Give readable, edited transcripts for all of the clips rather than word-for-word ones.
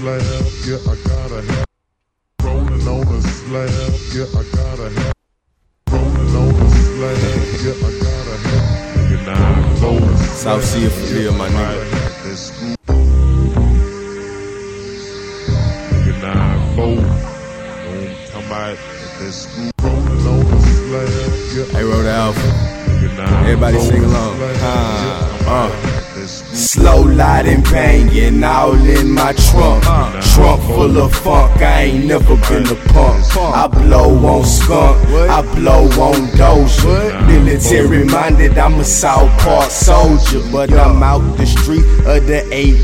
slab, yeah, I gotta have. Rolling on a slab, yeah, I gotta have. Rolling on a slab, yeah, I gotta have. You're not low. South Sea for real, my nigga. You're not low. Come out this rolling on a slab, yeah. Hey, Rhoda Alpha. Everybody sing along. Slow lighting banging all in my trunk. Trunk full of funk, I ain't never been a punk. I blow on skunk, I blow on Doja. Military minded, I'm a South Park soldier. But I'm out the street of the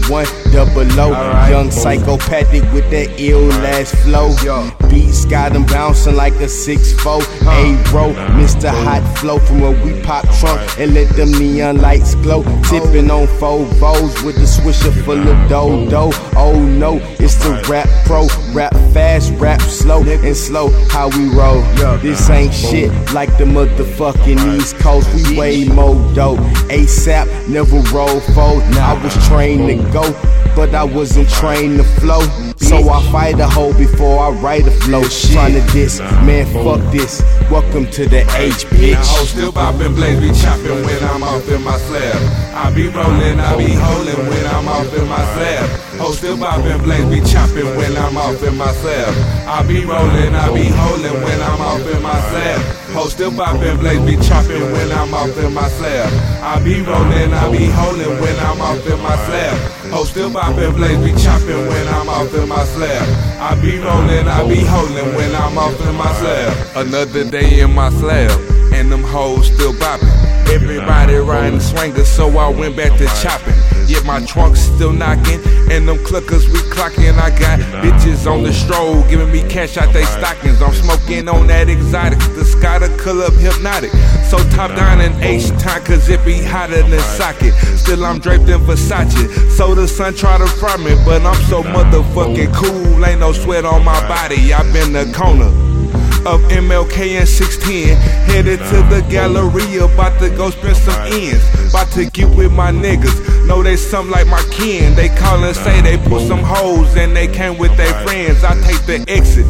8100. Young psychopathic with that ill ass flow. Beats got them bouncing like a 6'4". A-row, Mr. Hot Flow from where we pop trunk and let them neon lights glow. Tipping on 4 Vo's with a swisher full of dough. Oh no, it's the rap pro. Rap fast, rap slow and slow how we roll. This ain't shit like the motherfucking East Coast. We way more dope. ASAP, never roll fold. I was trained to go, but I wasn't trained to flow. So I fight a hoe before I write a flow. Tryna diss, man, fuck this. Welcome to the H, bitch. Hoes still boppin', blaze be choppin' when I'm off in my slab. I be rollin', I be holdin' when I'm off in my slab. Hoes still boppin', blaze be choppin' when I'm off in my slab. I be rollin', I be holdin' when I'm off in my slab. Hoes still boppin', blaze be choppin' when I'm off in my slab. I be rollin', I be holdin' when I'm off in my slab. Hoes still boppin', blaze be choppin' when I'm off in my slab. I be rollin', I be holdin' when I'm off in my slab. Another day in my slab, and them hoes still boppin'. Everybody riding swingers, so I went back to chopping. Yet my trunk's still knocking, and them cluckers we clocking. I got bitches on the stroll, giving me cash out they stockings. I'm smoking on that exotic, the sky the color of hypnotic. So top down in H-time, cause it be hotter than socket. Still I'm draped in Versace, so the sun try to fry me. But I'm so motherfucking cool, ain't no sweat on my body. I been the corner of MLK and 610, headed to the Galleria, about to go spend some ends, about to get with my niggas. Know they something like my kin. They call and say they put some hoes and they came with their friends. I take the exit,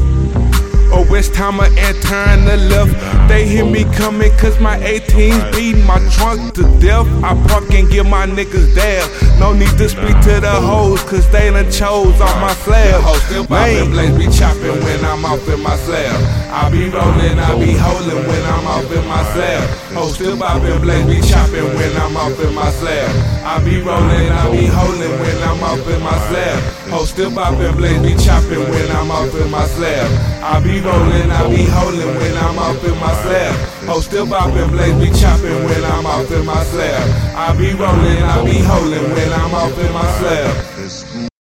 or West Timer and turn the left. They hear me coming cause my 18's beating my trunk to death. I park and get my niggas there. No need to speak to the hoes cause they done chose on my slab. Hoes still boppin', blaze be choppin' when I'm off in my slab. I be rollin', I be holdin' when I'm off in my slab. Hoes still boppin', blaze be choppin' when I'm off in my slab. I be rollin', I be holdin' when I'm off in my slab. Hoes still boppin', blaze be choppin' when I'm off in my slab. I be rollin', I be holdin' when I'm off in my slab. Hoes still boppin', blaze be choppin' when I'm off in my slab. I be rollin', I be holdin' when I'm off in my slab.